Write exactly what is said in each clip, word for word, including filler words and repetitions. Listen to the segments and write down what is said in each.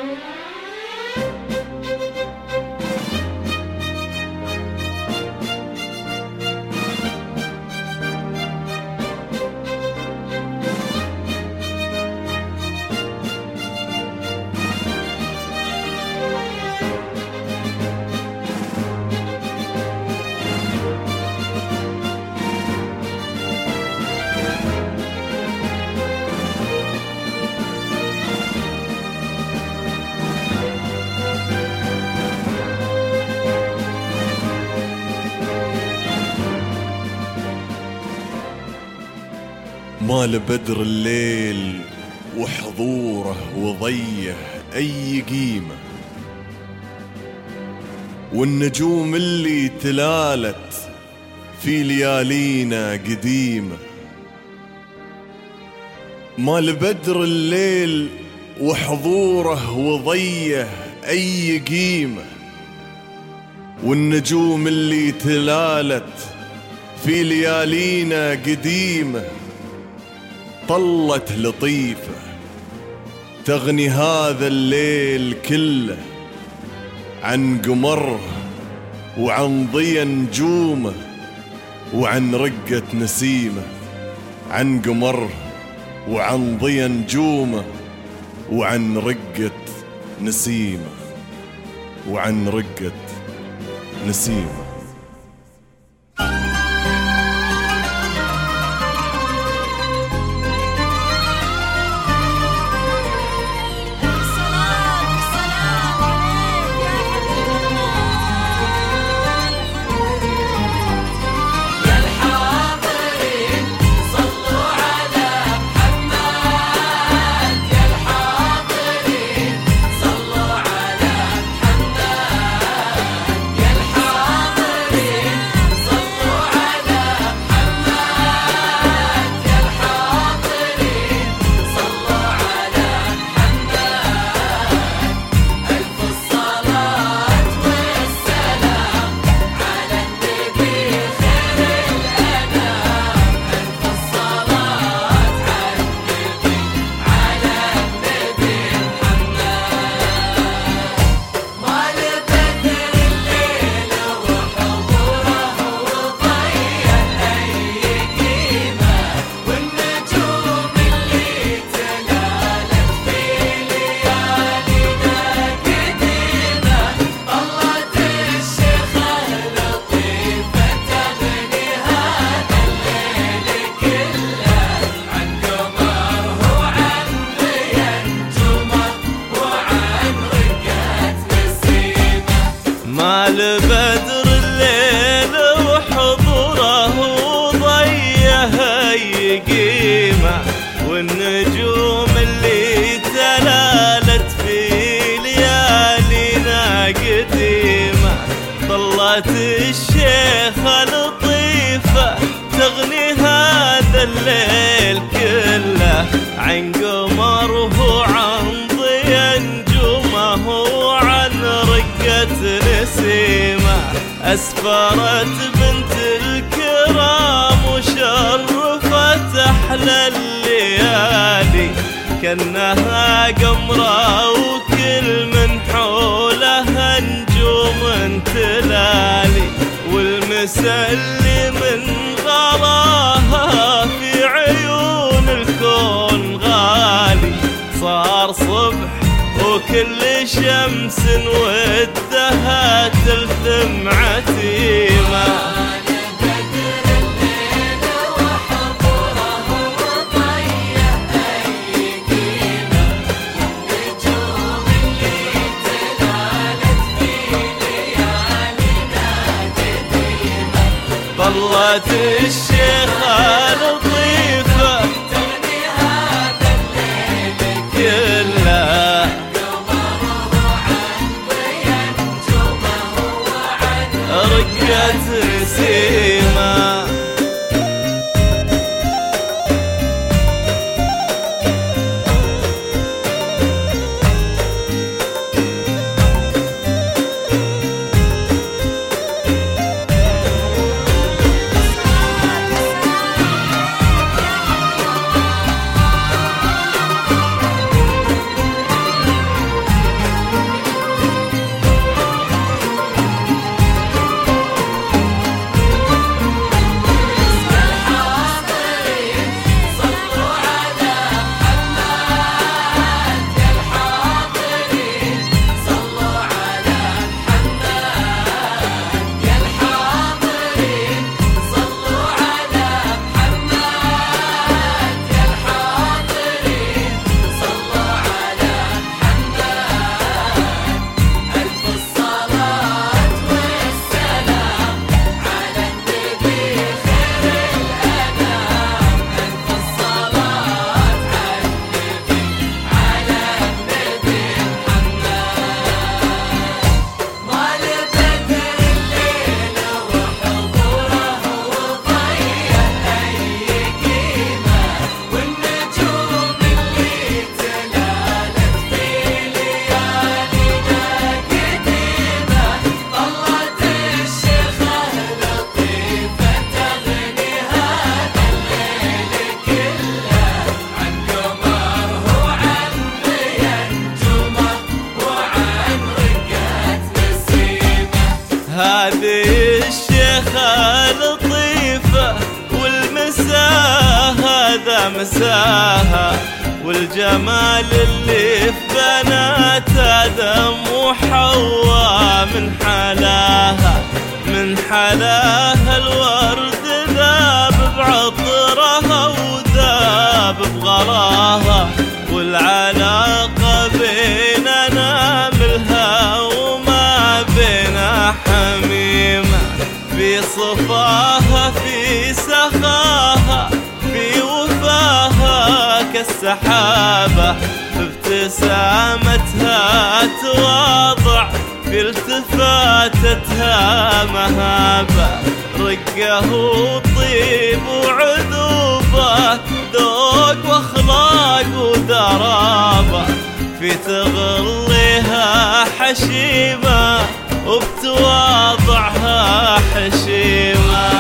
مال بدر الليل وحضوره وضيه أي قيمة، والنجوم اللي تلالت في ليالينا قديمة. مال بدر الليل وحضوره وضيه أي قيمة، والنجوم اللي تلالت في ليالينا قديمة. طلت لطيفة تغني هذا الليل كله عن قمره وعن ضيا نجومه وعن رقة نسيمه. عن قمره وعن ضيا نجومه وعن رقة نسيمه وعن رقة نسيمه. مال بدر الليل وحضوره وضيه أي قيمة، والنجوم اللي تلالت في ليالينا قديمة. طلت الشيخة لطيفة تغني هذا الليل كله عن قمره وعن ضيا نجومه وعن رقة نسيمة. أسفرت بنت الكرام وشرفت أحلى الليالي، كأنها قمرة وكل من حولها نجوم تلالي. والمسا اللي من غلاها في عيون الكون غالي، صار صبح وكل شمس ودها تلثم عتيمة. ظلت الشيخة لطيفة تغني هذا الليل كله قمره عن ضيا نجومه وعن رقة نسيمة. مساها، والجمال اللي في بنات آدم وحواء من حلاها من حلاها الورد ذاب بعطرها وذاب بغلاها، والعلاقة بيننا ملها وما بينا حميمة، في صفاها في سخاها في وفاها كالسحابة، بابتسامتها تواضع في التفاتتها مهابة، رقه وطيب وعذوبة ذوق واخلاق وذرابة، في تغليها حشيمة وبتواضعها حشيمة.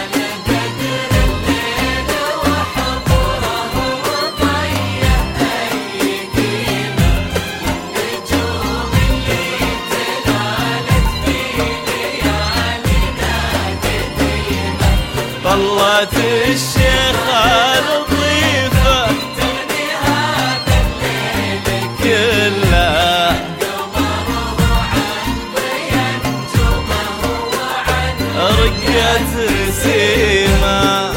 طلت الشيخة لطيفة تغني هذا الليل كله، قمره عن ضيا نجومه وعن رقة نسيمة.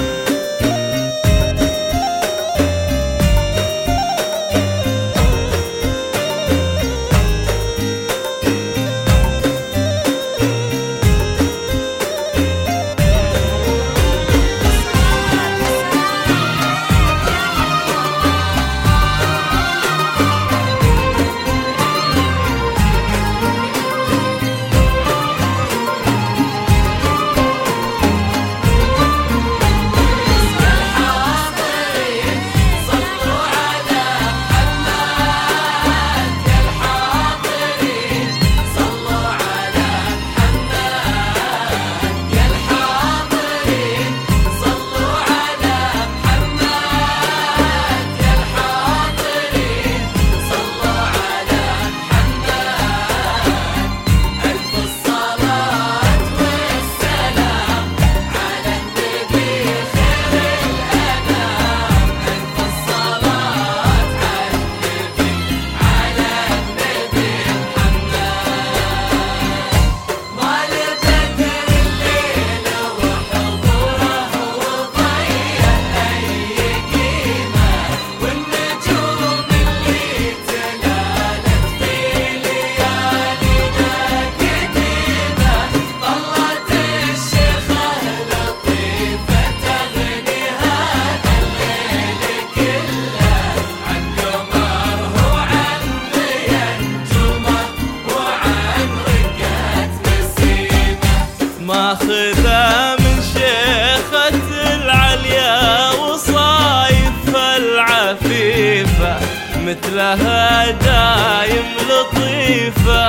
ماخذة من شيخة العليا وصايف العفيفة، مثلها دايم لطيفة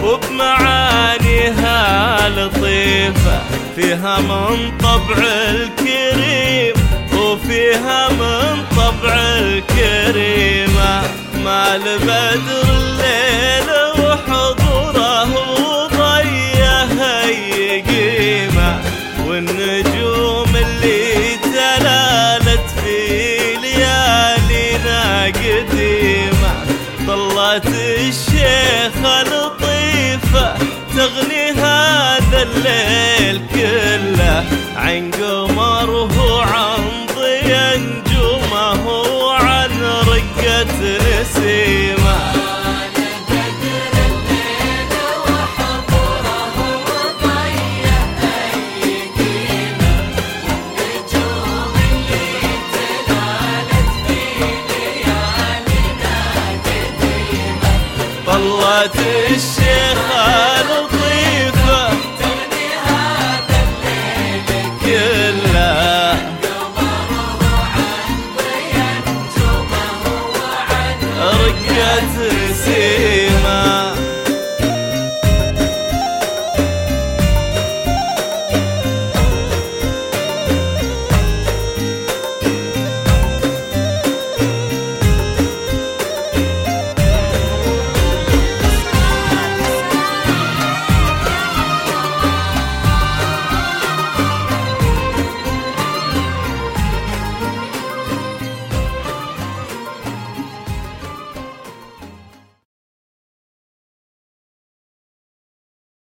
وبمعانيها لطيفة، فيها من طبع الكريم وفيها من طبع الكريمة، مال بدر الليل وحضوره وضيه هي قيمة، والنجوم اللي تلالت في ليالينا قديمة، طلت الشيخة لطيفة تغني هذا الليل كله، عن قمره وعن ضيا نجومه وعن رقة نسيمة. طلت الشيخ